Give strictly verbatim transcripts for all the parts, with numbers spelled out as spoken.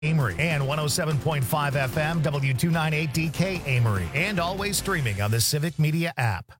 Amory and one oh seven point five F M W two ninety-eight D K Amory, and always streaming on the Civic Media app.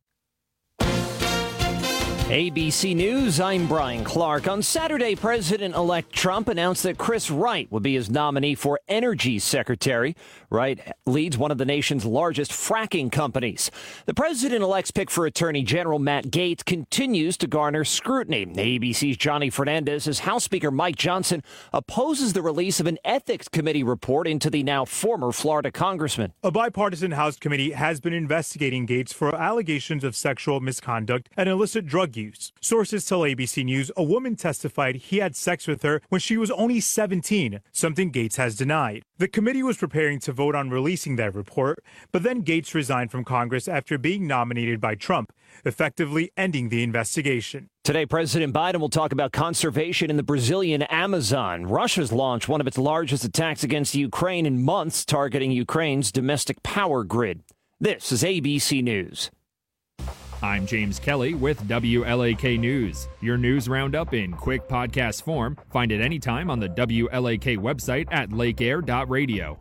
A B C News, I'm Brian Clark. On Saturday, President-elect Trump announced that Chris Wright would be his nominee for Energy Secretary. Wright leads one of the nation's largest fracking companies. The president-elect's pick for Attorney General Matt Gaetz continues to garner scrutiny. A B C's Johnny Fernandez says House Speaker Mike Johnson opposes the release of an ethics committee report into the now former Florida congressman. A bipartisan House committee has been investigating Gaetz for allegations of sexual misconduct and illicit drug use. Sources tell A B C News a woman testified he had sex with her when she was only seventeen, something Gaetz has denied. The committee was preparing to vote on releasing that report, but then Gaetz resigned from Congress after being nominated by Trump, effectively ending the investigation. Today, President Biden will talk about conservation in the Brazilian Amazon. Russia's launched one of its largest attacks against Ukraine in months, targeting Ukraine's domestic power grid. This is A B C News. I'm James Kelly with W L A K News. Your news roundup in quick podcast form. Find it anytime on the W L A K website at lake air dot radio.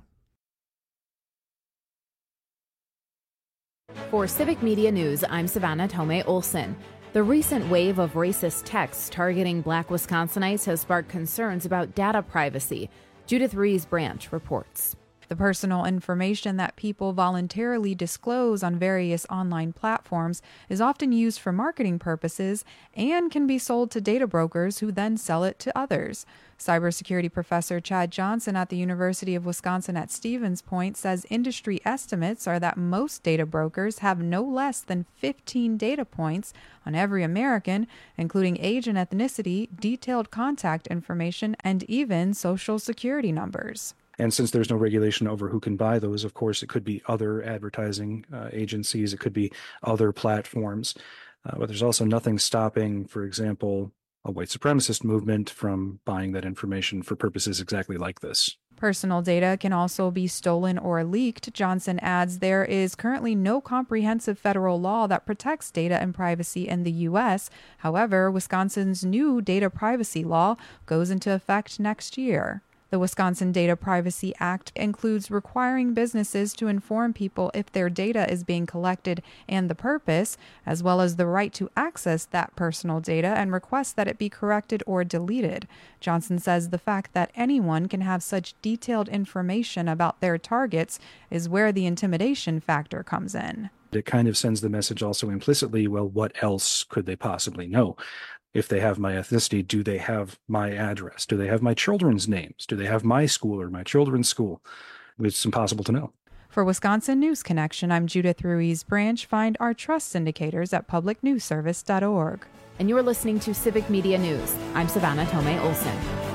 For Civic Media News, I'm Savannah Tomei Olson. The recent wave of racist texts targeting Black Wisconsinites has sparked concerns about data privacy. Judith Ruiz-Branch reports. The personal information that people voluntarily disclose on various online platforms is often used for marketing purposes and can be sold to data brokers who then sell it to others. Cybersecurity professor Chad Johnson at the University of Wisconsin at Stevens Point says industry estimates are that most data brokers have no less than fifteen data points on every American, including age and ethnicity, detailed contact information, and even social security numbers. And since there's no regulation over who can buy those, of course, it could be other advertising uh, agencies, it could be other platforms. Uh, but there's also nothing stopping, for example, a white supremacist movement from buying that information for purposes exactly like this. Personal data can also be stolen or leaked. Johnson adds there is currently no comprehensive federal law that protects data and privacy in the U S. However, Wisconsin's new data privacy law goes into effect next year. The Wisconsin Data Privacy Act includes requiring businesses to inform people if their data is being collected and the purpose, as well as the right to access that personal data and request that it be corrected or deleted. Johnson says the fact that anyone can have such detailed information about their targets is where the intimidation factor comes in. It kind of sends the message also implicitly, well, what else could they possibly know? If they have my ethnicity, do they have my address? Do they have my children's names? Do they have my school or my children's school? It's impossible to know. For Wisconsin News Connection, I'm Judith Ruiz-Branch. Find our trust indicators at public news service dot org. And you're listening to Civic Media News. I'm Savannah Tomei Olson.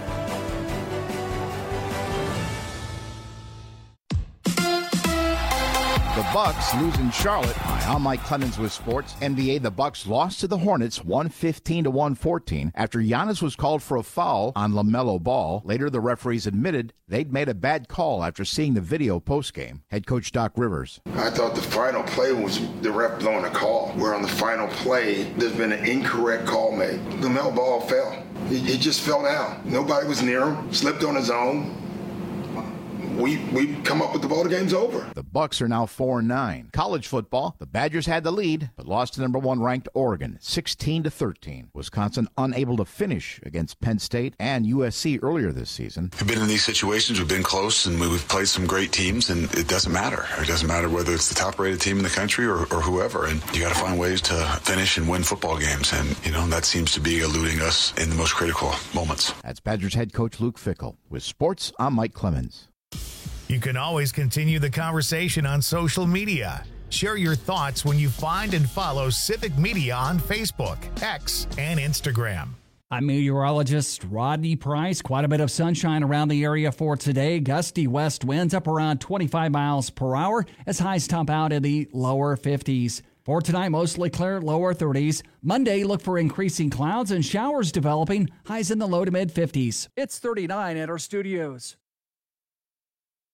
The Bucks lose in Charlotte. Hi, I'm Mike Clemens with sports. N B A, the Bucks lost to the Hornets one fifteen to one fourteen after Giannis was called for a foul on LaMelo Ball. Later, the referees admitted they'd made a bad call after seeing the video postgame. Head coach Doc Rivers. I thought the final play was the ref blowing a call, where on the final play, there's been an incorrect call made. LaMelo Ball fell. He, he just fell down. Nobody was near him, slipped on his own. We we come up with the ball, the game's over. The Bucks are now four and nine. College football, the Badgers had the lead, but lost to number one ranked Oregon, sixteen to thirteen. Wisconsin unable to finish against Penn State and U S C earlier this season. We've been in these situations, we've been close, and we've played some great teams, and it doesn't matter. It doesn't matter whether it's the top-rated team in the country or, or whoever, and you got to find ways to finish and win football games, and, you know, that seems to be eluding us in the most critical moments. That's Badgers head coach Luke Fickell. With sports, I'm Mike Clemens. You can always continue the conversation on social media. Share your thoughts when you find and follow Civic Media on Facebook, X, and Instagram. I'm meteorologist Rodney Price. Quite a bit of sunshine around the area for today. Gusty west winds up around twenty-five miles per hour as highs top out in the lower fifties. For tonight, mostly clear, lower thirties. Monday, look for increasing clouds and showers developing, highs in the low to mid fifties. It's thirty-nine at our studios.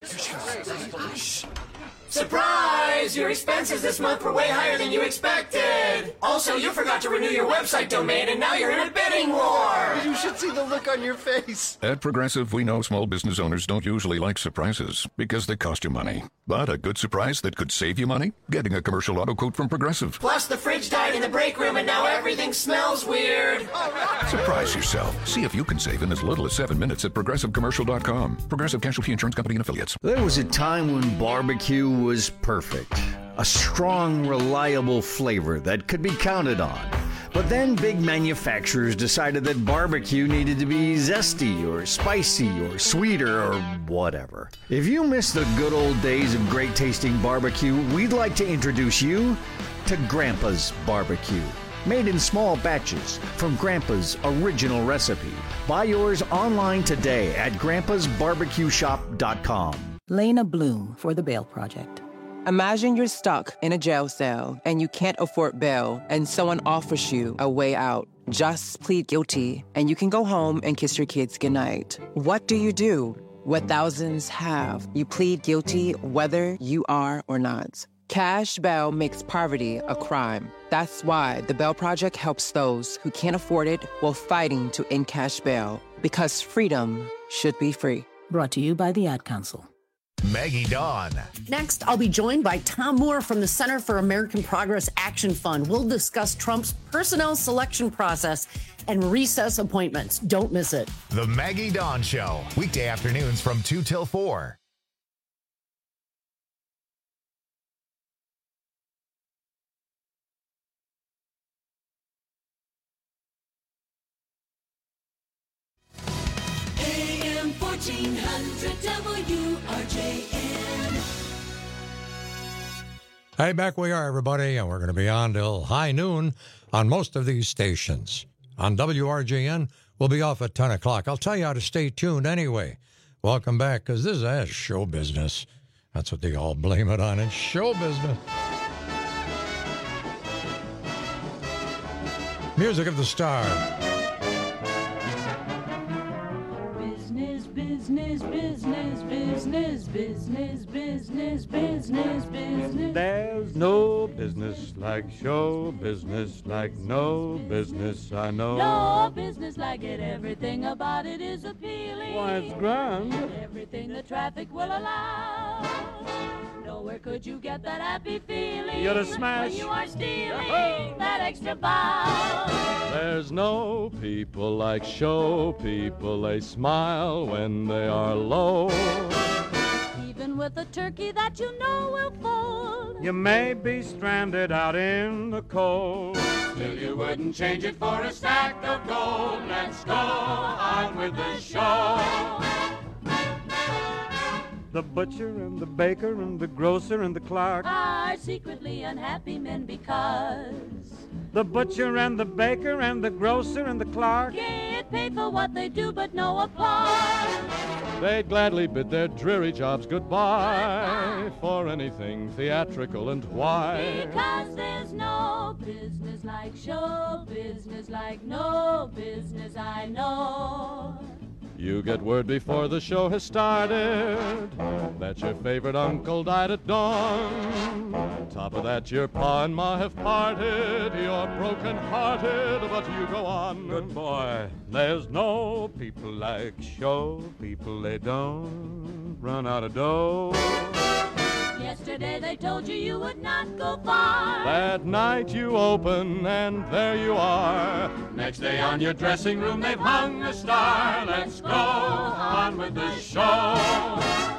Surprise! Your expenses this month were way higher than you expected! Also, you forgot to renew your website domain and now you're in a bidding war! You should see the look on your face! At Progressive, we know small business owners don't usually like surprises because they cost you money. But a good surprise that could save you money? Getting a commercial auto quote from Progressive. Plus, the fridge died in the break room and now everything smells weird! Surprise yourself. See if you can save in as little as seven minutes at Progressive Commercial dot com. Progressive Casualty Insurance Company and Affiliates. There was a time when barbecue was perfect. A strong, reliable flavor that could be counted on. But then big manufacturers decided that barbecue needed to be zesty or spicy or sweeter or whatever. If you miss the good old days of great tasting barbecue, we'd like to introduce you to Grandpa's Barbecue. Made in small batches from Grandpa's original recipe. Buy yours online today at grandpas barbecue shop dot com. Lena Bloom for the Bail Project. Imagine you're stuck in a jail cell and you can't afford bail and someone offers you a way out. Just plead guilty and you can go home and kiss your kids goodnight. What do you do? What thousands have. You plead guilty whether you are or not. Cash bail makes poverty a crime. That's why the Bail Project helps those who can't afford it while fighting to end cash bail. Because freedom should be free. Brought to you by the Ad Council. Maggie Dawn. Next, I'll be joined by Tom Moore from the Center for American Progress Action Fund. We'll discuss Trump's personnel selection process and recess appointments. Don't miss it. The Maggie Dawn Show, weekday afternoons from two till four. A M fourteen hundred W R J N. Hey, back we are, everybody, and we're going to be on till high noon on most of these stations. On W R J N, we'll be off at ten o'clock. I'll tell you how to stay tuned anyway. Welcome back, because this is show business. That's what they all blame it on. It's show business. Music of the Star. Business, business, business, business, business, business, business, business. There's no business like show business, like no business I know. No business like it, everything about it is appealing. Why, it's grand. Everything the traffic will allow. Nowhere could you get that happy feeling. You're a smash. When you are stealing that extra bow. There's no people like show people. They smile when they are low. Even with a turkey that you know will fold. You may be stranded out in the cold. Still you wouldn't change it for a stack of gold. Let's go on with the show. The butcher and the baker and the grocer and the clerk are secretly unhappy men because the butcher and the baker and the grocer and the clerk get paid for what they do but no applause. They'd gladly bid their dreary jobs goodbye, goodbye for anything theatrical, and why? Because there's no business like show business, like no business I know. You get word before the show has started that your favorite uncle died at dawn. Top of that, your pa and ma have parted. You're broken-hearted, but you go on. Good boy. There's no people like show people. They don't run out of dough. Yesterday they told you you would not go far. That night you open and there you are. Next day on your dressing room they've hung a star. Let's go on with the show.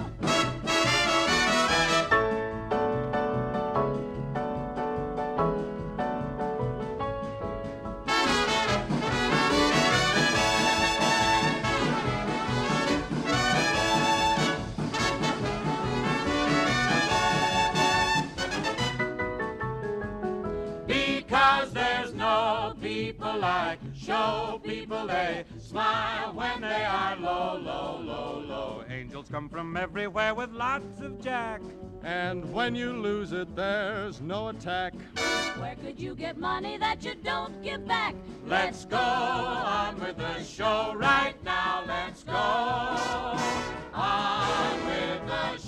Because there's no people like show people. They smile when they are low, low, low, low. Angels come from everywhere with lots of jack. And when you lose it, there's no attack. Where could you get money that you don't give back? Let's go on with the show right now. Let's go on with the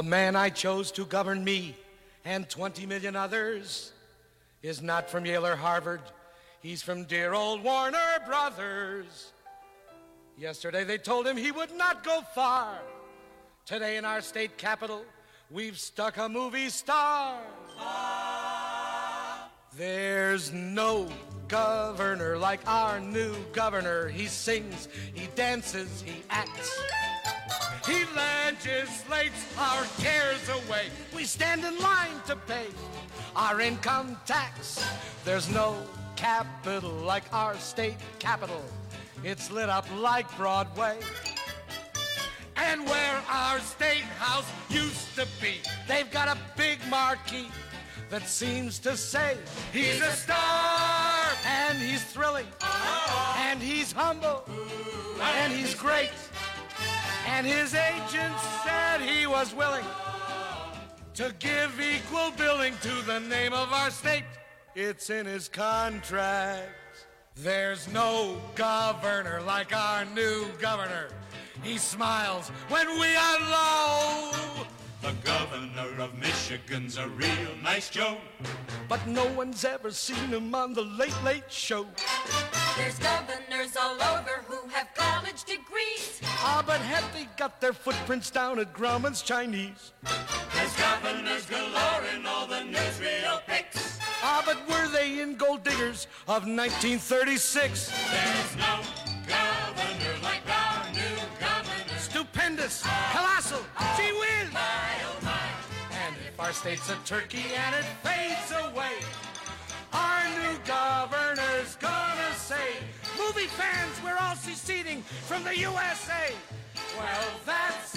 The man I chose to govern me and twenty million others is not from Yale or Harvard. He's from dear old Warner Brothers. Yesterday they told him he would not go far. Today in our state capital, we've stuck a movie star. There's no governor like our new governor. He sings, he dances, he acts. He legislates our cares away. We stand in line to pay our income tax. There's no capital like our state capital. It's lit up like Broadway. And where our state house used to be, they've got a big marquee that seems to say he's a star, and he's thrilling, and he's humble, and he's great. And his agent said he was willing to give equal billing to the name of our state. It's in his contract. There's no governor like our new governor. He smiles when we are low. The governor of Michigan's a real nice Joe. But no one's ever seen him on the Late Late Show. There's governors all over who have college degrees. Ah, but have they got their footprints down at Grauman's Chinese? There's governors galore in all the newsreel pics. Ah, but were they in Gold Diggers of nineteen thirty-six? There's no governor like our new governor. Stupendous, colossal, gee whiz! My, oh my. And if our state's a turkey and it fades away, our new governor's gonna say, movie fans, we're all seceding from the U S A. Well, that's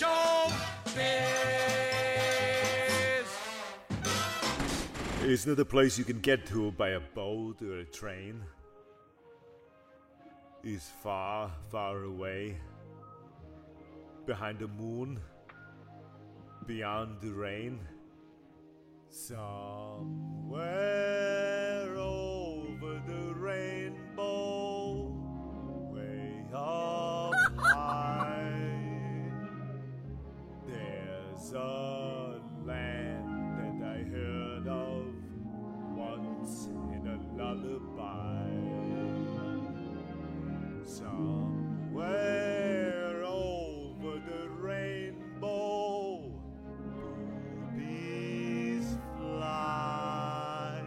showbiz. Isn't it a place you can get to by a boat or a train? Is far, far away, behind the moon, beyond the rain, somewhere over the rainbow, way up high, there's a land that I heard of once in a lullaby. Somewhere over the rainbow, boobies fly,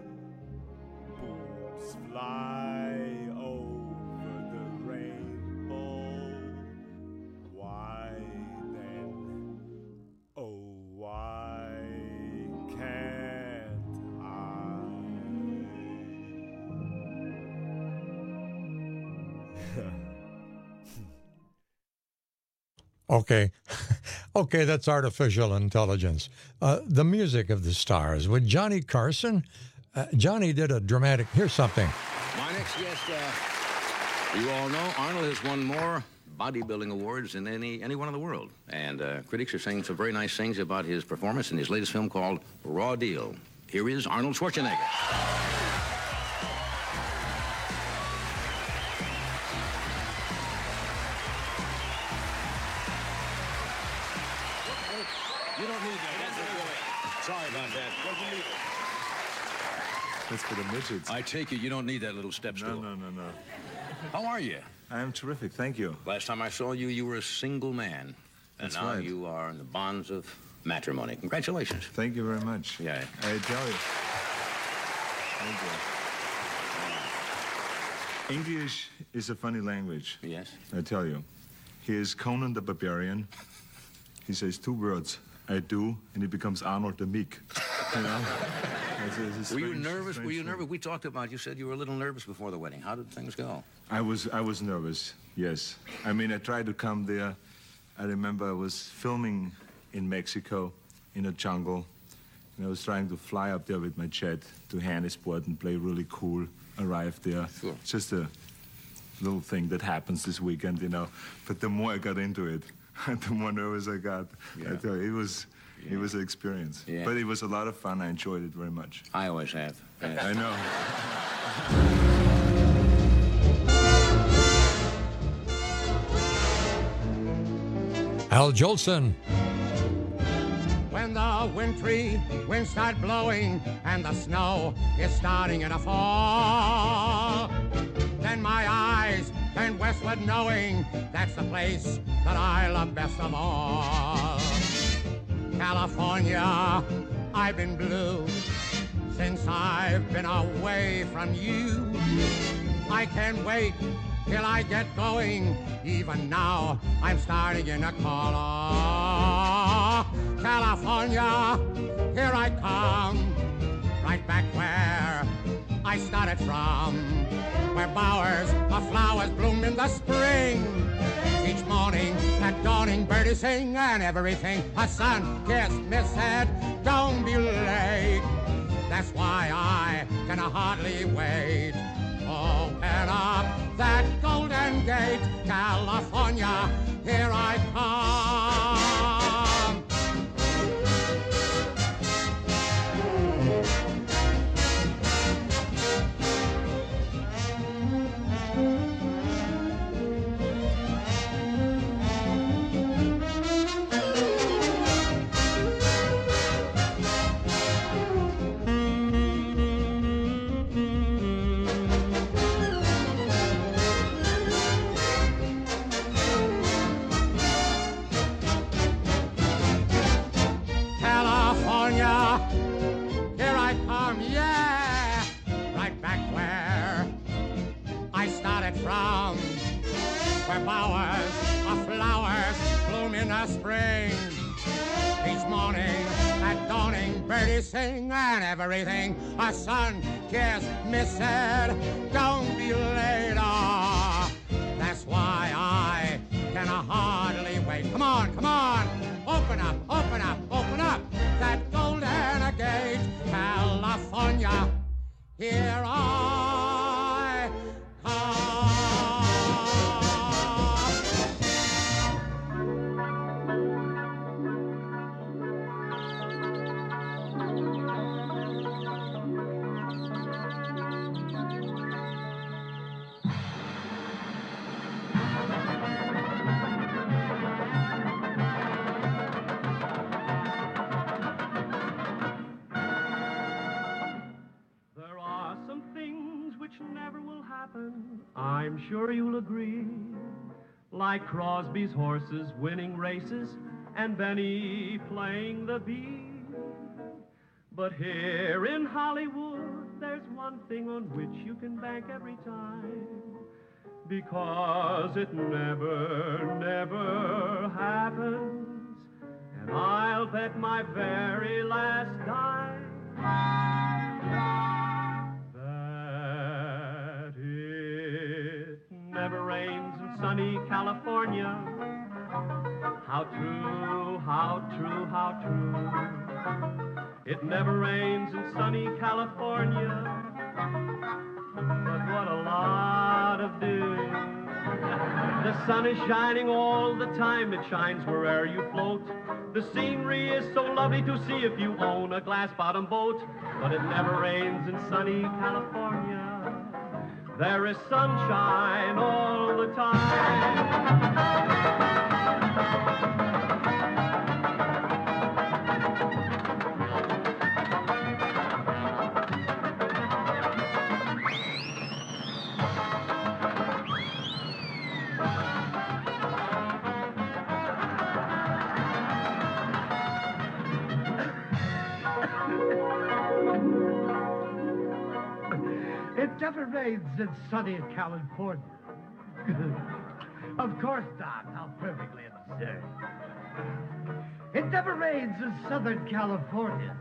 boobs fly over the rainbow. Why then, oh why can't I? Okay. Okay, that's artificial intelligence. Uh, the music of the stars with Johnny Carson. Uh, Johnny did a dramatic. Here's something. My next guest, uh, you all know, Arnold has won more bodybuilding awards than any anyone in the world. And uh, critics are saying some very nice things about his performance in his latest film called Raw Deal. Here is Arnold Schwarzenegger. You don't need that. That's okay. Sorry about that. Doesn't need it. That's for the midgets. I take it you don't need that little step stool. No, no, no, no. How are you? I am terrific, thank you. Last time I saw you, you were a single man. And That's now right. you are in the bonds of matrimony. Congratulations. Thank you very much. Yeah. I tell you. Thank you. English is a funny language. Yes. I tell you. Here's Conan the Barbarian. He says two words, I do, and he becomes Arnold the Meek. You know? It's a, it's a Were you strange- nervous? Were strange you thing. nervous? We talked about, you said you were a little nervous before the wedding. How did things go? I was I was nervous, yes. I mean, I tried to come there. I remember I was filming in Mexico, in a jungle, and I was trying to fly up there with my jet to Hannisport and play really cool. Arrived there. Sure. Just a little thing that happens this weekend, you know. But the more I got into it, the more nervous I got. Yeah. I tell you, it was it was an experience. Yeah. But it was a lot of fun. I enjoyed it very much. I always have. Yes. I know. Al Jolson. when the wintry winds start blowing and the snow is starting to fall. Then my eyes turn westward knowing that's the place that I love best of all. California, I've been blue since I've been away from you. I can't wait till I get going. Even now, I'm starting in a call. Oh, California, here I come, right back where I started from, where bowers of flowers bloom in the spring. Each morning at dawning, birdies sing, and everything a sun-kissed miss said, don't be late. That's why I can hardly wait. Open up that golden gate, California, here I come. Here I come, yeah, right back where I started from, where bowers of flowers bloom in the spring. Each morning at dawning, birdies sing, and everything a sun-kissed miss said, don't be late. Oh, that's why I can hardly wait. Come on, come on, open up, open up, open up that golden gate, California, here I I'm sure you'll agree, like Crosby's horses winning races and Benny playing the bee. But here in Hollywood, there's one thing on which you can bank every time, because it never, never happens, and I'll bet my very last dime never rains in sunny California. How true, how true, how true. It never rains in sunny California. But what a lot of dew. The sun is shining all the time. It shines wherever you float. The scenery is so lovely to see if you own a glass-bottom boat. But it never rains in sunny California. There is sunshine all the time. It never rains in sunny California. Of course not. How perfectly absurd. It never rains in Southern California.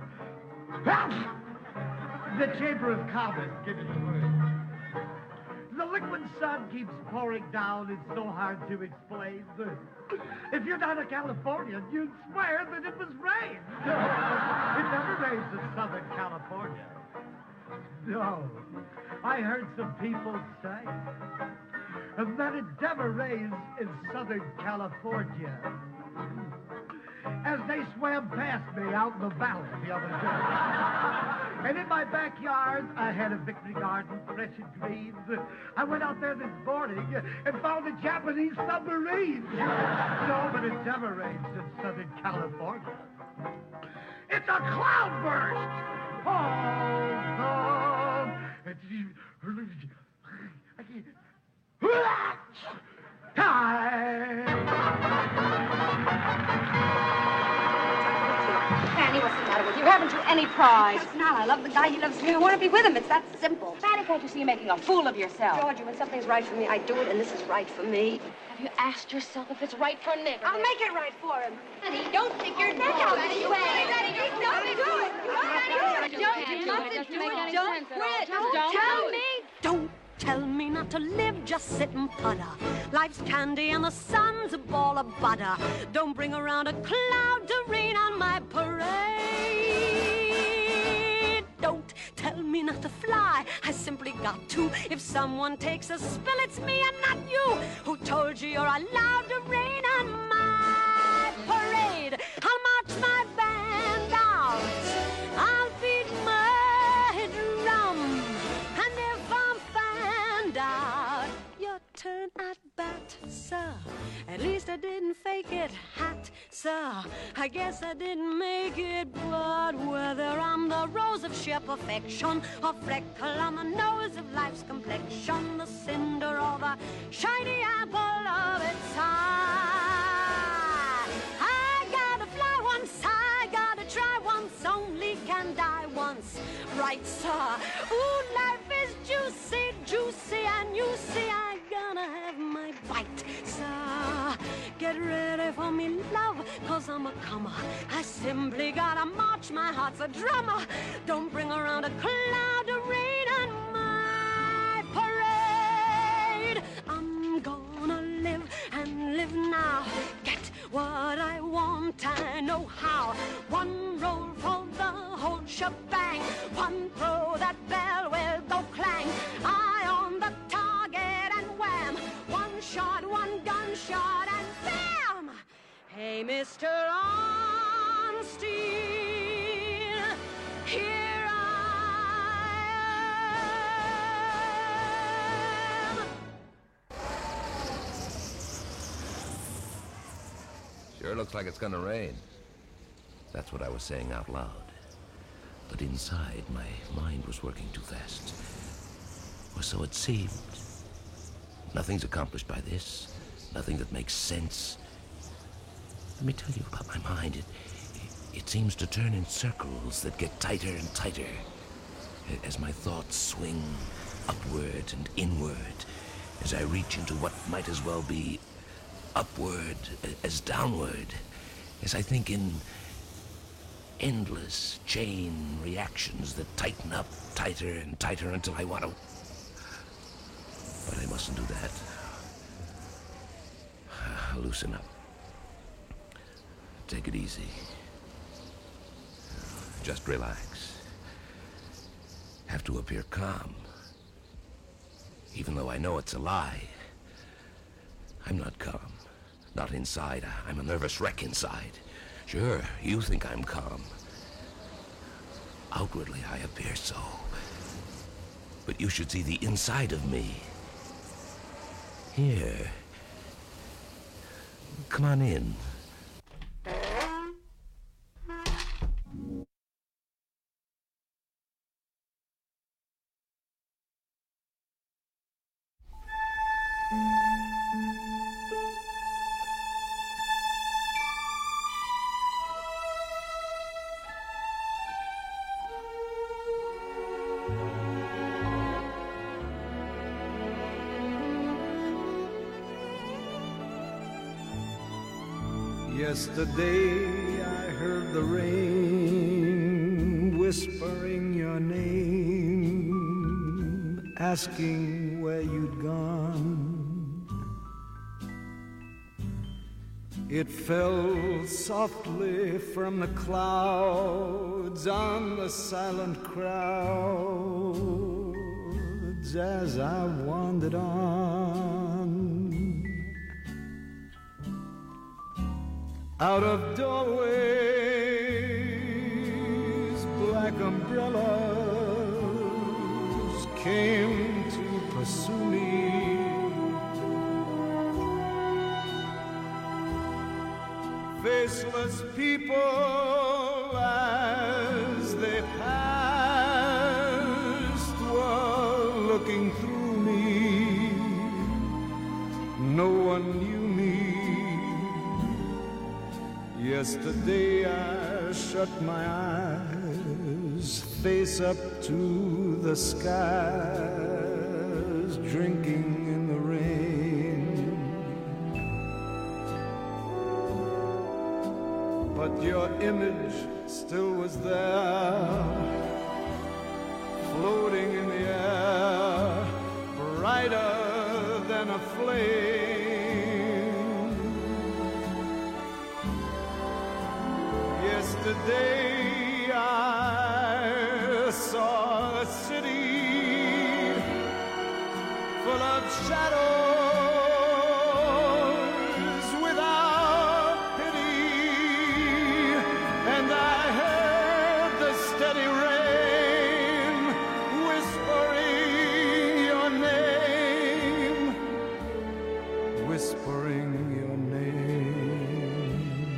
The Chamber of Commerce, give me the word. The liquid sun keeps pouring down. It's so hard to explain. If you're not a Californian, you'd swear that it was rain. It never rains in Southern California. No. I heard some people say that it never rains in Southern California. As they swam past me out in the valley the other day. And in my backyard, I had a victory garden, fresh and green. I went out there this morning and found a Japanese submarine. No, but it never rains in Southern California. It's a cloudburst! Hold on! Time! Fanny, what's the matter with you? Haven't you any pride? It's not. I love the guy. He loves me. I want to be with him. It's that simple. Fanny, can't you see you're making a fool of yourself? Georgie, when something's right for me, I do it, and this is right for me. Have you asked yourself if it's right for Nick? I'll make it right for him. Fanny, don't stick your neck out this way. Don't do it. Don't do it. Don't do it. Don't quit. Don't tell me. Don't tell me not to live, just sit and putter. Life's candy and the sun's a ball of butter. Don't bring around a cloud to rain on my parade. Don't tell me not to fly, I simply got to. If someone takes a spill, it's me and not you. Who told you you're allowed to rain on my parade? I'll march my band out, I'll beat my drum, and if I'm found out, your turn at bat, sir. At least I didn't fake it, hat, sir. I guess I didn't make it, but whether I'm the rose of sheer perfection or freckle on the nose of life's complexion, the cinder or the shiny apple of its eye, I gotta fly once, I gotta try once, only can die once, right, sir? Ooh, life is juicy, juicy, and you see I gonna have my bite, sir. Get ready for me, love, cause I'm a comer. I simply gotta march, my heart's a drummer. Don't bring around a cloud to rain on my parade. I'm gonna live and live now. Get what I want, I know how. One roll for the whole shebang. One throw, that bell will go clang. Eye on the target and wham. One shot, one gunshot and bam! Hey, Mister Ornstein, here I am. Sure looks like it's gonna rain. That's what I was saying out loud. But inside, my mind was working too fast. Or so it seemed. Nothing's accomplished by this. Nothing that makes sense. Let me tell you about my mind. It, it seems to turn in circles that get tighter and tighter as my thoughts swing upward and inward, as I reach into what might as well be upward as downward, as I think in endless chain reactions that tighten up tighter and tighter until I want to. But I mustn't do that. Loosen up. Take it easy. Just relax. Have to appear calm. Even though I know it's a lie. I'm not calm. Not inside. I'm a nervous wreck inside. Sure, you think I'm calm. Outwardly, I appear so. But you should see the inside of me. Here. Come on in. Yesterday I heard the rain whispering your name, asking where you'd gone. It fell softly from the clouds on the silent crowds as I wandered on. Out of doorways, black umbrellas came to pursue me. faceless people as they passed were looking through me. No one knew me. Yesterday I shut my eyes, face up to the skies, drinking in the rain. But your image still was there, floating in the air, brighter than a flame. Yesterday I saw a city full of shadows without pity, and I heard the steady rain whispering your name, whispering your name.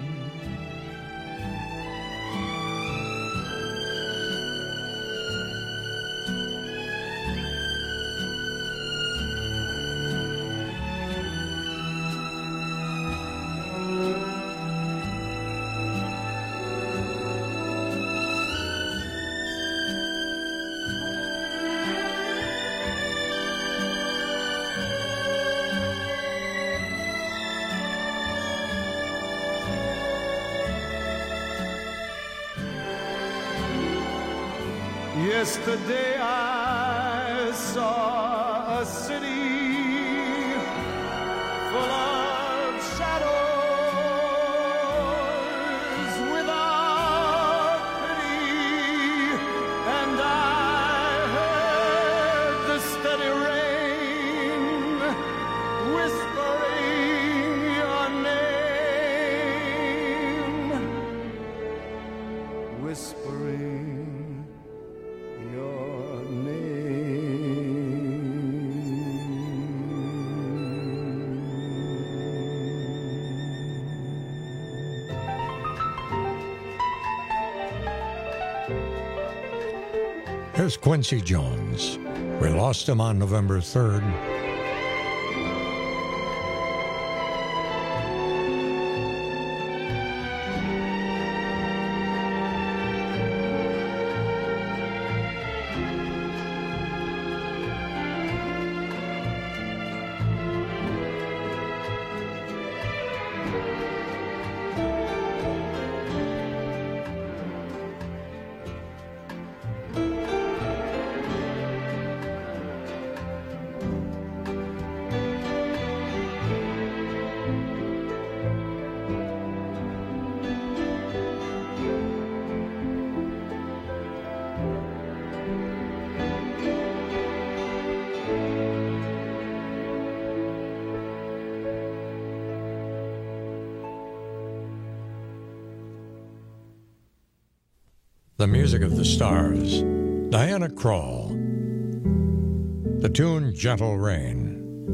Yesterday I saw a city full of shadows without pity, and I heard the steady rain whispering your name, whispering your Here's Quincy Jones. We lost him on November third. The music of the stars, Diana Krall. The tune, Gentle Rain.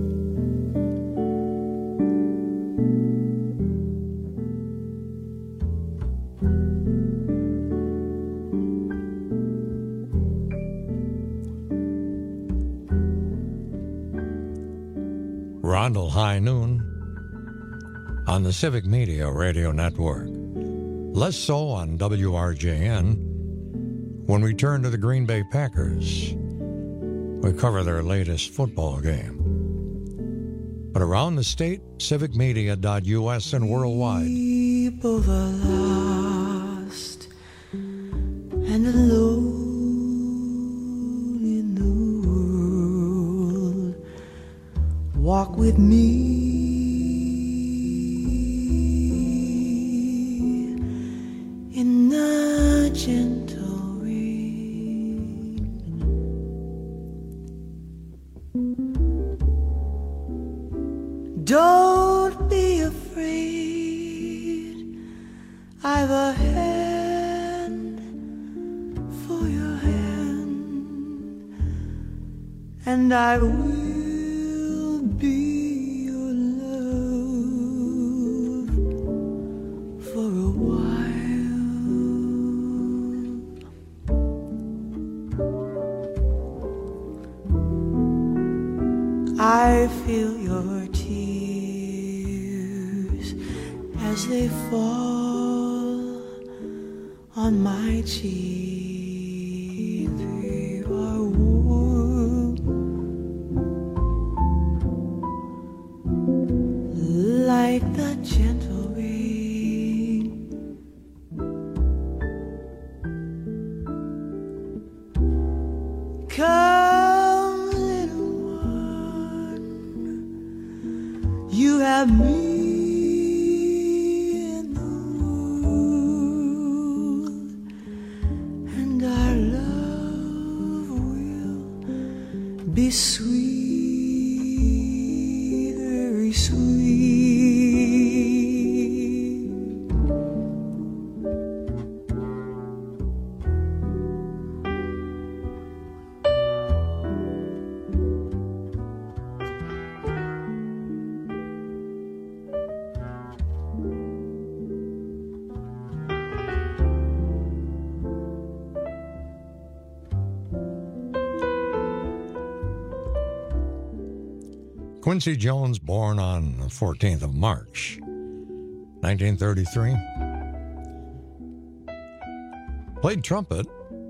Rondell High Noon on the Civic Media Radio Network. Less so on W R J N. When we turn to the Green Bay Packers, we cover their latest football game. But around the state, civic media dot U S and worldwide. People are lost and alone in the world. Walk with me in the gentle don't be afraid, I've a hand for your hand, and I will be your love I feel your tears as they fall on my cheek. They are warm like the gentle rain. Come, little one, you have me in the world, and our love will be sweet, very sweet. Quincy Jones, born on the fourteenth of March, nineteen thirty-three. Played trumpet.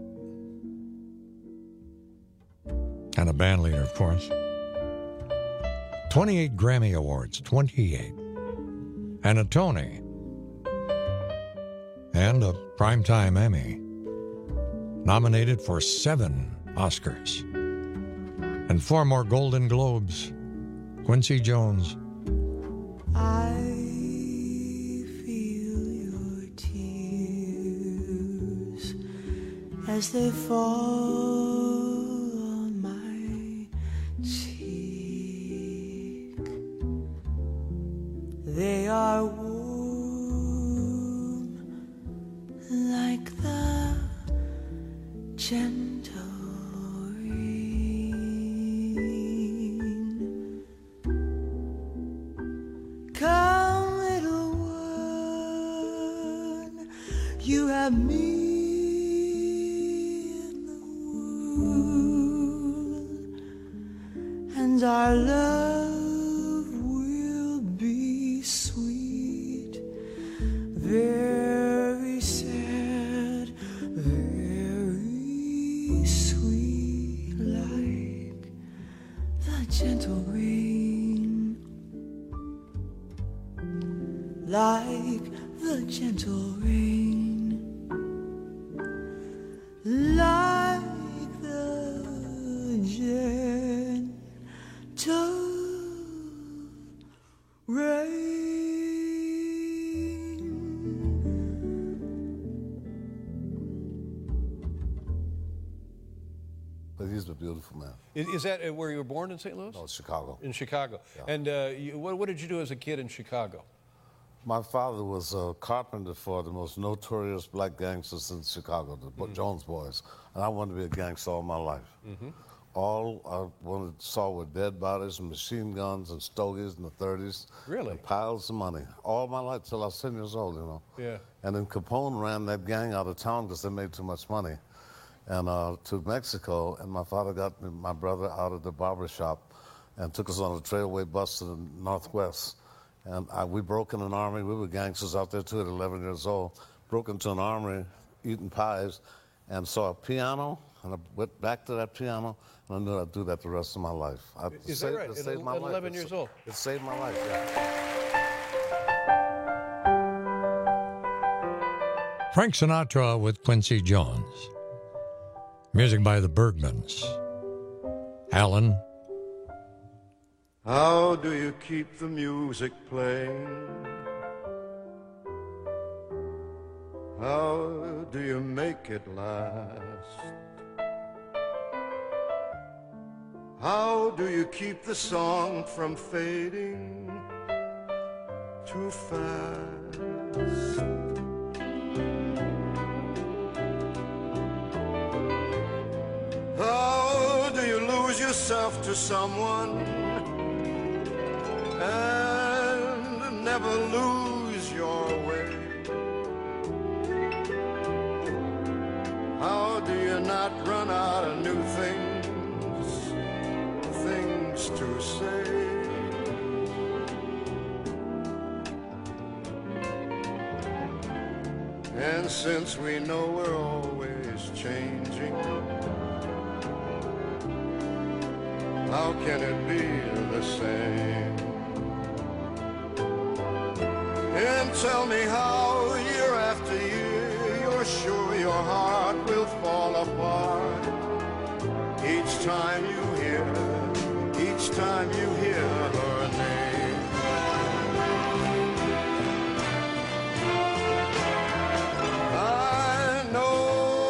And a band leader, of course. twenty-eight Grammy Awards, twenty-eight. And a Tony. And a Primetime Emmy. Nominated for seven Oscars. And four more Golden Globes. Quincy Jones. I feel your tears as they fall on my cheek. They are warm like the gentle Come, little one, you have me in the world, and our love will be sweet, very sad, very sweet, like the gentle rain. Like the gentle rain, like the gentle rain. But he's a beautiful man. Is, is that where you were born in Saint Louis? No, Chicago. In Chicago. Yeah. And uh, you, what, what did you do as a kid in Chicago? My father was a carpenter for the most notorious black gangsters in Chicago, the mm-hmm. Jones Boys. And I wanted to be a gangster all my life. Mm-hmm. All I wanted, saw were dead bodies and machine guns and stogies in the thirties. Really? And piles of money. All my life till I was ten years old, you know. Yeah. And then Capone ran that gang out of town because they made too much money. And uh, to Mexico, and my father got me, my brother out of the barber shop and took us on a trailway bus to the Northwest. And I, we broke in an army. We were gangsters out there, too, at eleven years old. Broke into an armory, eating pies, and saw a piano. And I went back to that piano, and I knew I'd do that the rest of my life. I, Is saved, that right? It At, saved my at life. eleven It, years old? It saved my life, yeah. Frank Sinatra with Quincy Jones. Music by the Bergmans. Alan. How do you keep the music playing? How do you make it last? How do you keep the song from fading too fast? How do you lose yourself to someone and never lose your way? How do you not run out of new things, things to you say. And since we know we're always changing, how can it be the same? And tell me how year after year you're sure your heart will fall apart each time you hear, each time you hear her name. I know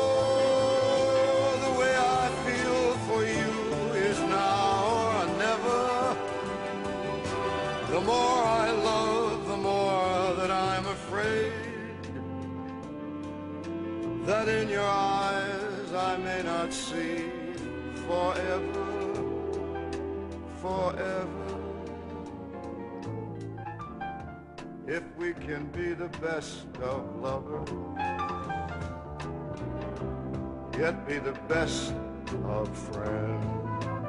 the way I feel for you is now or never. The more I love, the more that I'm afraid that in your eyes I may not see forever, forever. If we can be the best of lovers, yet be the best of friends.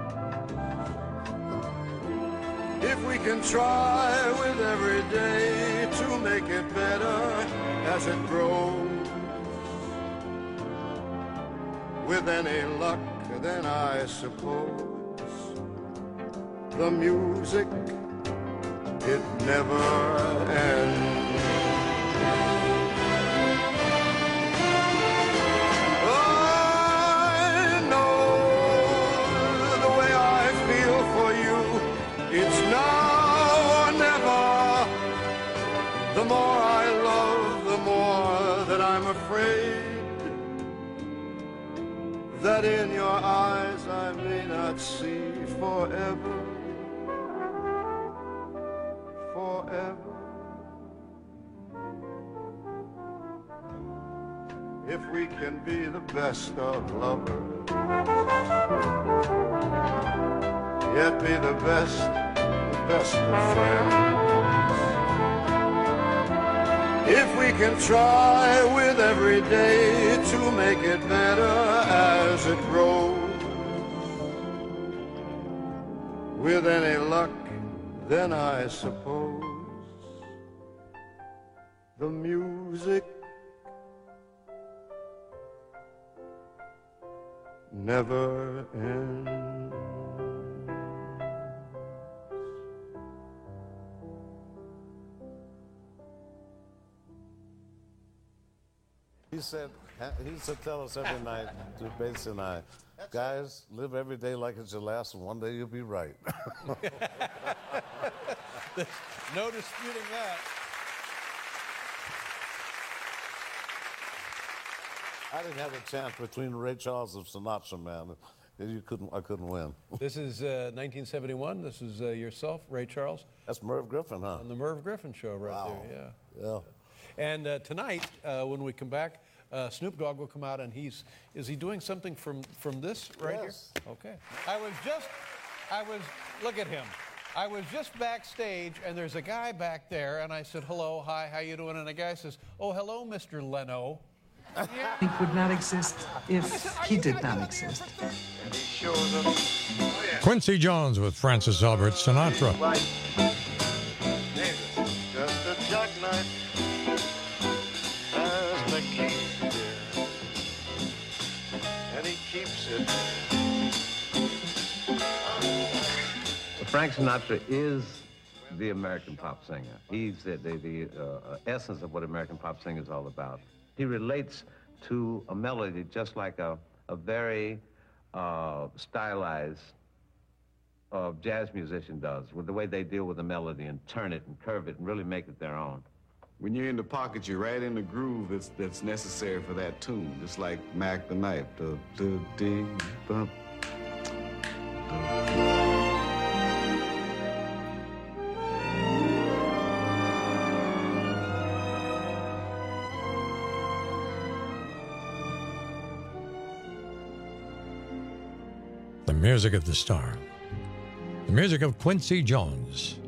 If we can try with every day to make it better as it grows, with any luck, then I suppose the music, it never ends. I know the way I feel for you, it's now or never. The more I love, the more that I'm afraid that in your eyes I may not see forever, forever. If we can be the best of lovers, yet be the best, the best of friends. If we can try with every day to make it better as it grows, with any luck, then I suppose the music never ends. He said, he used to tell us every night, to Bates and I, guys, live every day like it's your last, and one day you'll be right. No disputing that. I didn't have a chance between Ray Charles and Sinatra, man. You couldn't, I couldn't win. This is uh, nineteen seventy-one. This is uh, yourself, Ray Charles. That's Merv Griffin, huh? On the Merv Griffin Show right Wow. there, yeah. Yeah. And uh, tonight, uh, when we come back, uh, Snoop Dogg will come out, and he's, is he doing something from, from this right Yes. here? Okay. I was just, I was, look at him. I was just backstage, and there's a guy back there, and I said, hello, hi, how you doing? And the guy says, oh, hello, Mister Leno. He would not exist if he did not exist. Quincy Jones with Francis Albert Sinatra. Just a jackknife as the key here, and he keeps it. Frank Sinatra is the American pop singer. He's the, the, the uh, essence of what American pop singing is all about. He relates to a melody just like a, a very uh, stylized uh, jazz musician does, with the way they deal with the melody and turn it and curve it and really make it their own. When you're in the pocket, you're right in the groove that's, that's necessary for that tune, just like Mac the Knife. Da, da, ding, bump, da. The music of the star. The music of Quincy Jones.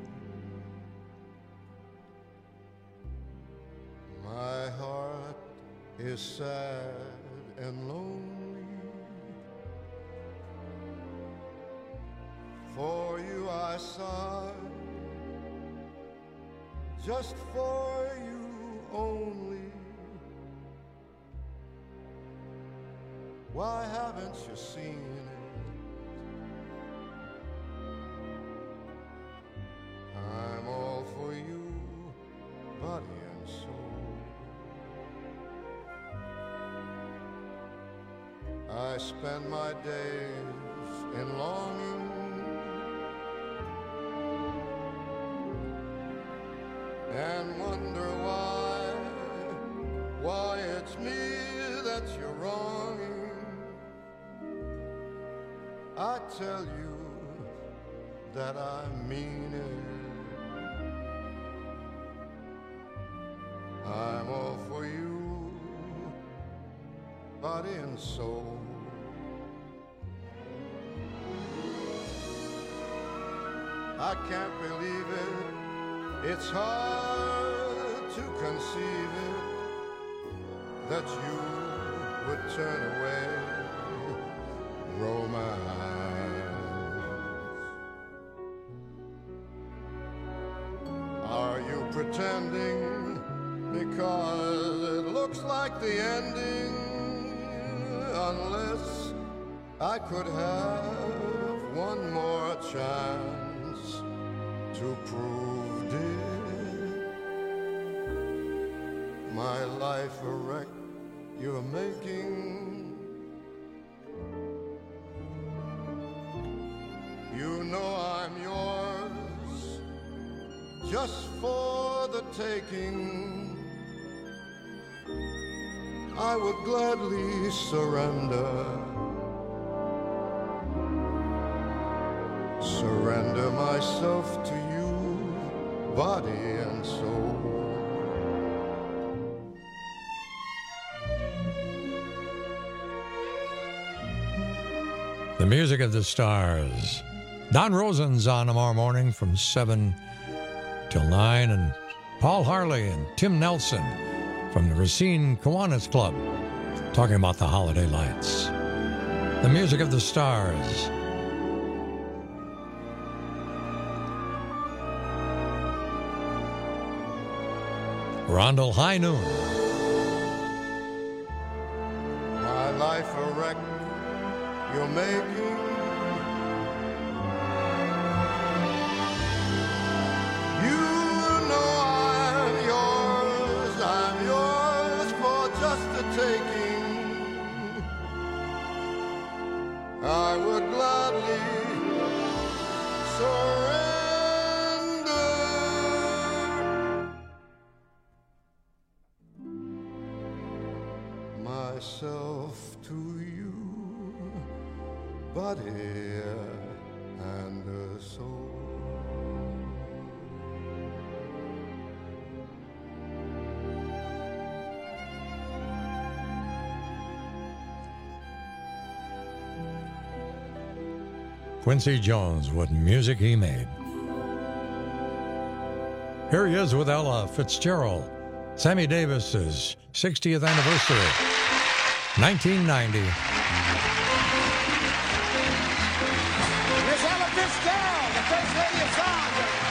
My heart is sad and lonely, For you I sigh, just for you only. Why haven't you seen it? I'm all for you, body and soul. I spend my days in longing, and wonder why, why it's me that you're wronging. I tell you that I mean it. I'm all for you, body and soul. I can't believe it, it's hard to conceive it, that you would turn away romance. Are you pretending because it looks like the ending? Unless I could have one more chance to prove, dear, my life a wreck you're making. You know I'm yours, just for the taking. I would gladly surrender, surrender myself to you, body and soul. The music of the stars. Don Rosen's on tomorrow morning from seven till nine, and Paul Harley and Tim Nelson from the Racine Kiwanis Club talking about the holiday lights. The music of the stars. Rondell High Noon. My life a wreck you're making. You know I'm yours, I'm yours for just the taking. I would gladly surrender myself to you, body and soul. Quincy Jones, what music he made. Here he is with Ella Fitzgerald. Sammy Davis's sixtieth anniversary, nineteen ninety. Miss Ella Fitzgerald, the first lady of song.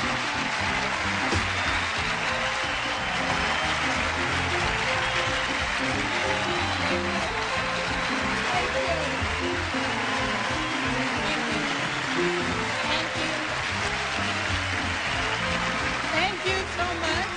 Thank you so much.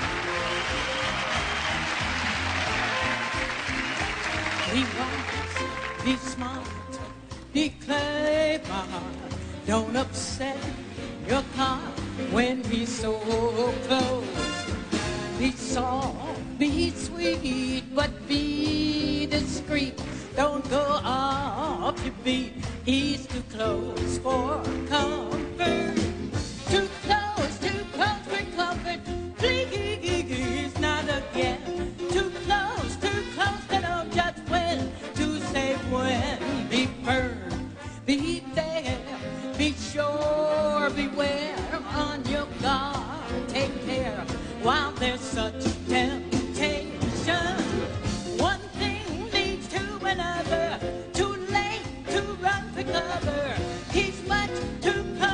Be wise, be smart, be clever. Don't upset your car when he's so close. Be soft, be sweet, but be discreet. Don't go off your beat. He's too close for comfort. Too close, too close for comfort. Please, not again. Too close, too close to know just when to say when. Be firm, be there, be sure, beware. On your guard, take care while there's such temptation. One thing leads to another. Too late to run for cover. He's much too close.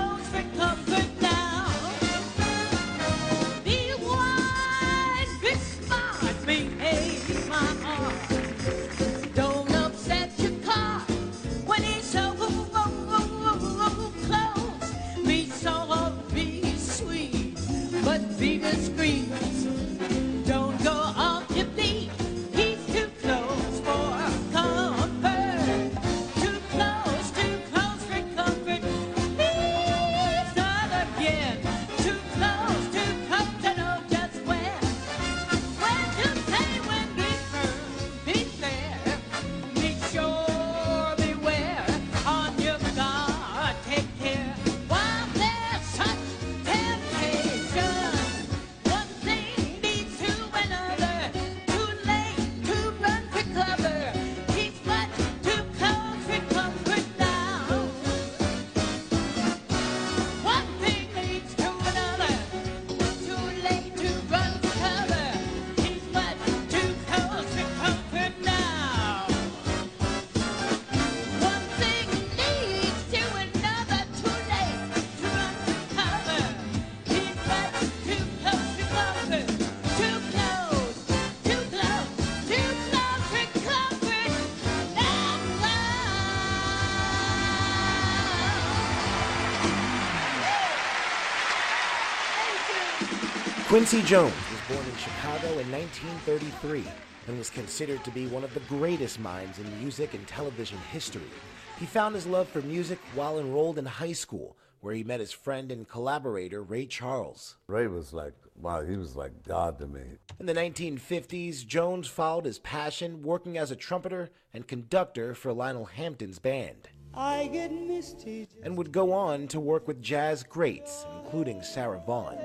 Quincy Jones was born in Chicago in nineteen thirty-three and was considered to be one of the greatest minds in music and television history. He found his love for music while enrolled in high school, where he met his friend and collaborator, Ray Charles. Ray was like, wow, he was like God to me. In the nineteen fifties, Jones followed his passion working as a trumpeter and conductor for Lionel Hampton's band. I get misty. And would go on to work with jazz greats, including Sarah Vaughan.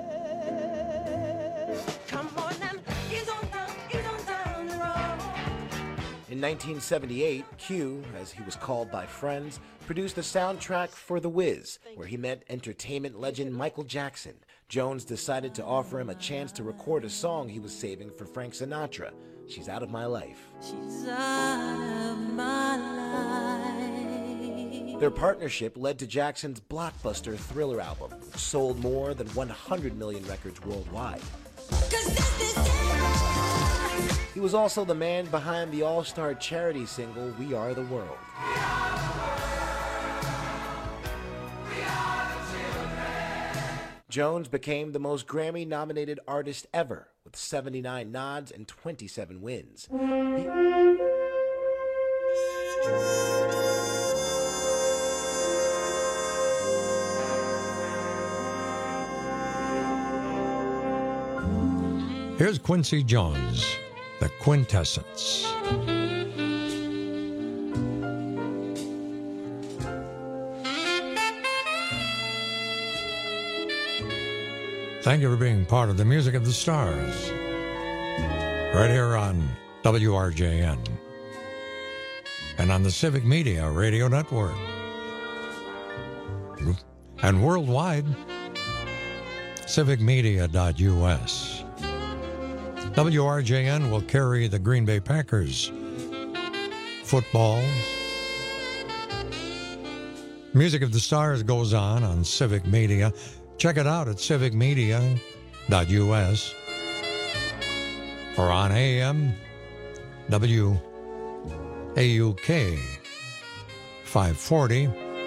Come on and ease on down, ease on down the road. In nineteen seventy-eight, Q, as he was called by friends, produced the soundtrack for The Wiz, where he met entertainment legend Michael Jackson. Jones decided to offer him a chance to record a song he was saving for Frank Sinatra, She's Out of My Life. She's out of my life. Their partnership led to Jackson's blockbuster Thriller album, which sold more than one hundred million records worldwide. He was also the man behind the all-star charity single, We Are the World. Jones became the most Grammy-nominated artist ever, with seventy-nine nods and twenty-seven wins. He... Here's Quincy Jones, The Quintessence. Thank you for being part of the Music of the Stars, right here on W R J N and on the Civic Media Radio Network and worldwide, civic media dot U S. W R J N will carry the Green Bay Packers football. Music of the Stars goes on on Civic Media. Check it out at civic media dot U S or on A M W A U K five forty.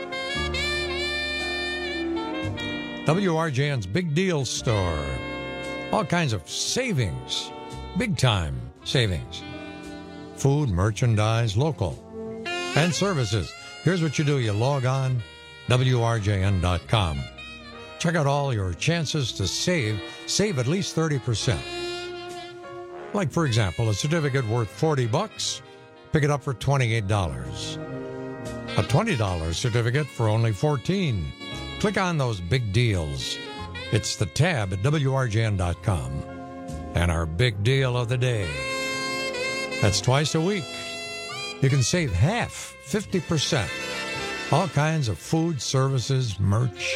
W R J N's Big Deal Store. All kinds of savings, big-time savings. Food, merchandise, local, and services. Here's what you do. You log on, W R J N dot com. Check out all your chances to save. Save at least thirty percent. Like, for example, a certificate worth forty bucks, pick it up for twenty-eight dollars. A twenty dollars certificate for only fourteen dollars. Click on those big deals. It's the tab at W R J N dot com. And our big deal of the day. That's twice a week. You can save half, fifty percent. All kinds of food, services, merch.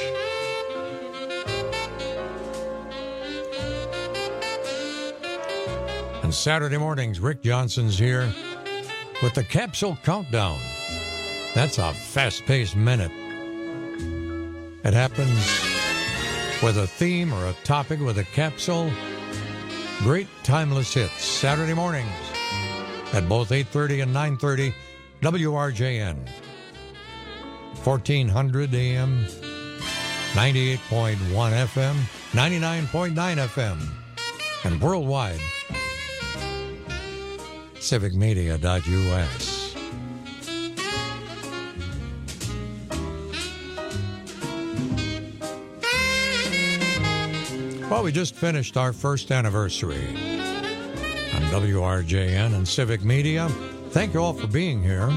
And Saturday mornings, Rick Johnson's here with the Capsule Countdown. That's a fast-paced minute. It happens with a theme or a topic with a capsule. Great timeless hits. Saturday mornings at both eight thirty and nine thirty, W R J N. fourteen hundred A M, ninety-eight point one F M, ninety-nine point nine F M, and worldwide, civic media dot U S. Well, we just finished our first anniversary on W R J N and Civic Media. Thank you all for being here.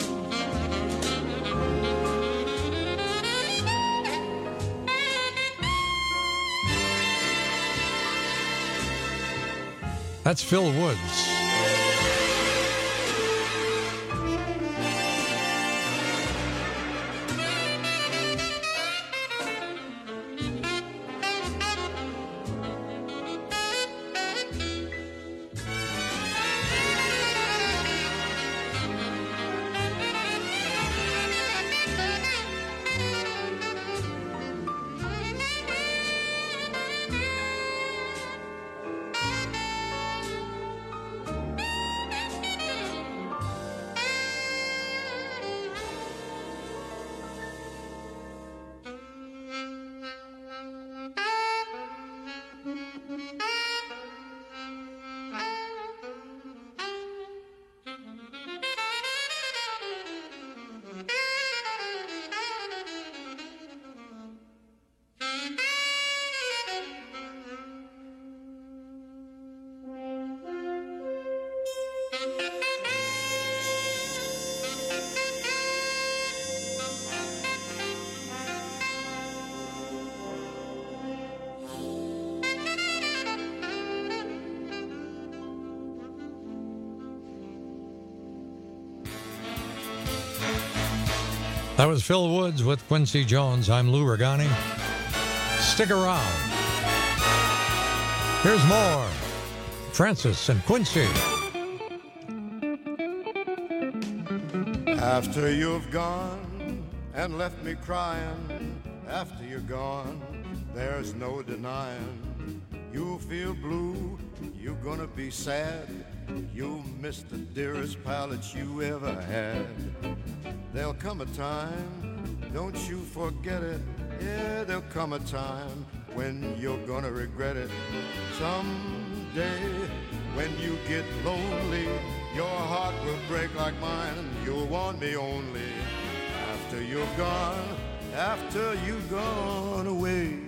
That's Phil Woods. That was Phil Woods with Quincy Jones. I'm Lou Regani. Stick around. Here's more. Francis and Quincy. After you've gone and left me crying, after you're gone, there's no denying. You'll feel blue, you're gonna be sad. You'll miss the dearest pal that you ever had. There'll come a time, don't you forget it. Yeah, there'll come a time when you're gonna regret it. Someday, when you get lonely, your heart will break like mine. You'll want me only after you're gone, after you've gone away.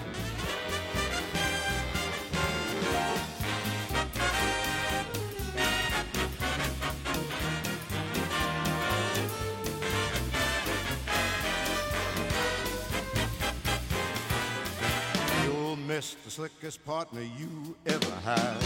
You'll miss the slickest partner you ever had.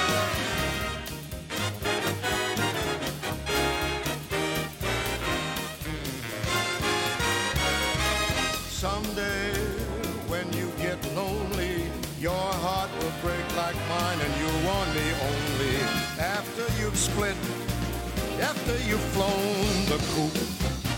Someday, when you get lonely, your heart will break like mine and you'll want me only after you've split, after you've flown the coop.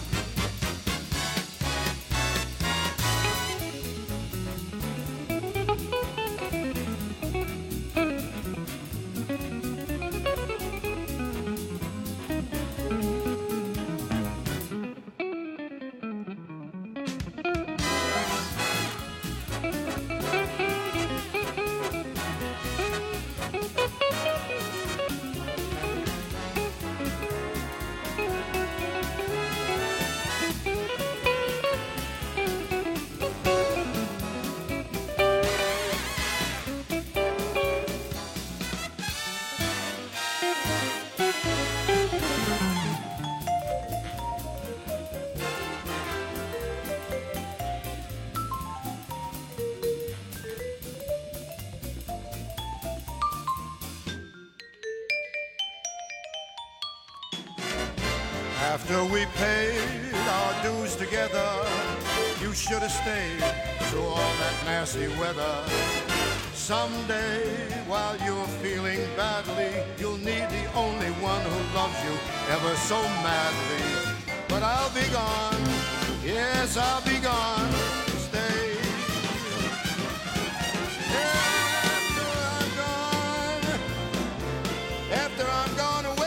After we paid our dues together, you should have stayed through all that nasty weather. Someday, while you're feeling badly, you'll need the only one who loves you ever so madly. But I'll be gone, yes, I'll be gone. Stay. After I'm gone, after I'm gone away.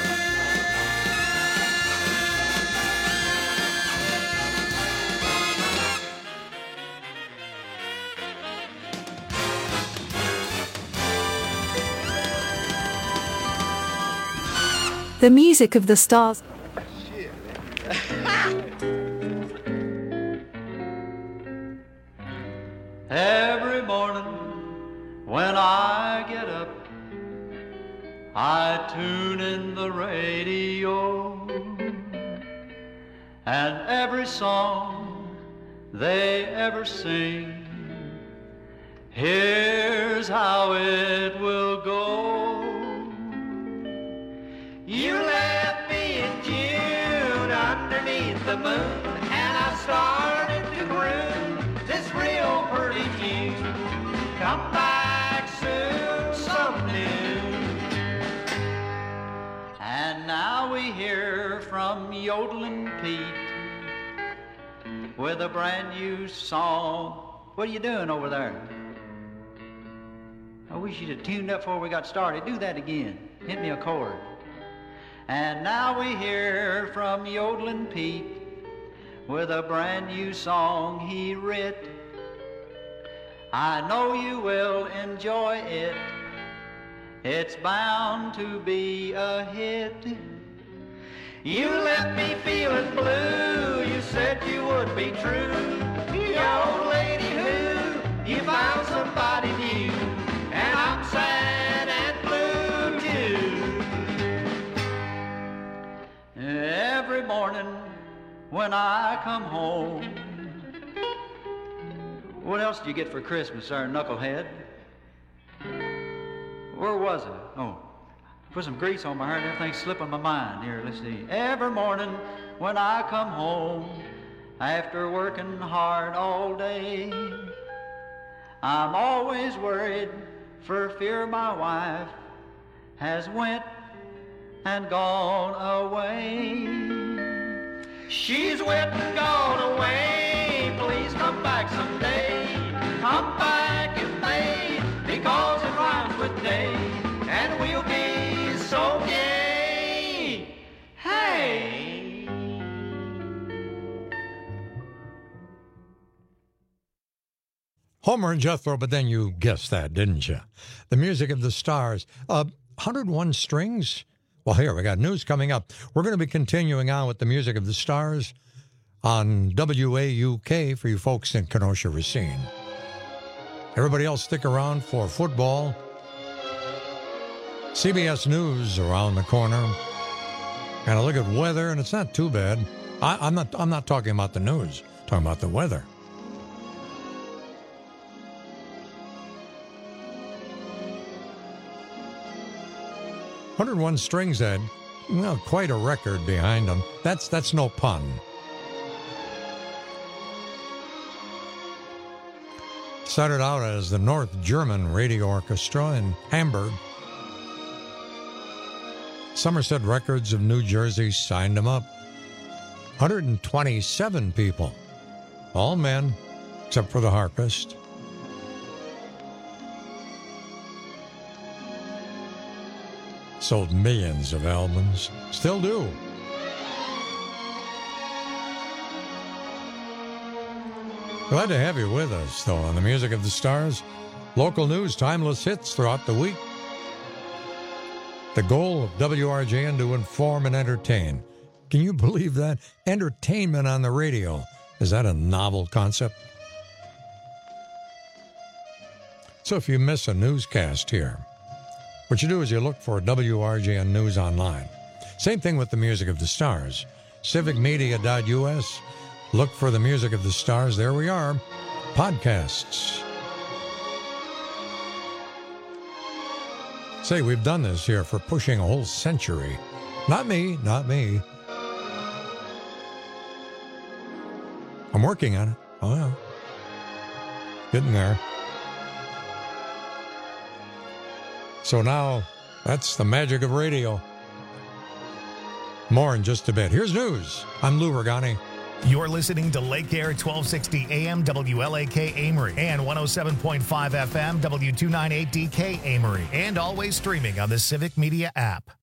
The music of the stars. Every morning when I get up, I tune in the radio, and every song they ever sing, here's how it will go. You left me in June underneath the moon, and I started to groove this real pretty tune. Come back soon, some new. And now we hear from Yodeling Pete with a brand new song. What are you doing over there? I wish you'd have tuned up before we got started. Do that again. Hit me a chord. And now we hear from Yodeling Pete with a brand new song he writ. I know you will enjoy it. It's bound to be a hit. You left me feeling blue. You said you would be true. Your old lady who, you found somebody new. And I'm sad and blue too. Every morning when I come home, what else do you get for Christmas, our knucklehead? Where was I? Oh, put some grease on my hair and everything's slipping my mind. Here, let's see. Every morning when I come home, after working hard all day. I'm always worried for fear my wife has went and gone away. She's went and gone away. Please come back someday. Come back in May, because it rhymes with day, and we'll be so gay. Hey. Homer and Jethro, but then you guessed that, didn't you? The Music of the Stars. Uh, one hundred one strings? Well, here, we got news coming up. We're going to be continuing on with the Music of the Stars on W A U K for you folks in Kenosha, Racine. Everybody else stick around for football. C B S News around the corner. And a look at weather, and it's not too bad. I, I'm not I'm not talking about the news. I'm talking about the weather. one hundred one strings, Ed. Well, quite a record behind them. That's that's no pun. Started out as the North German Radio Orchestra in Hamburg. Somerset Records of New Jersey signed them up. one hundred twenty-seven people. All men, except for the harpist. Sold millions of albums. Still do. Glad to have you with us, though, on the Music of the Stars. Local news, timeless hits throughout the week. The goal of W R J N to inform and entertain. Can you believe that? Entertainment on the radio. Is that a novel concept? So if you miss a newscast here, what you do is you look for W R J N News online. Same thing with the Music of the Stars. civic media dot U S. Look for the Music of the Stars. There we are. Podcasts. Say, we've done this here for pushing a whole century. Not me, not me. I'm working on it. Oh, yeah. Getting there. So now, that's the magic of radio. More in just a bit. Here's news. I'm Lou Regani. You're listening to Lake Air twelve sixty A M W L A K Amory and one oh seven point five F M W two ninety-eight D K Amory, and always streaming on the Civic Media app.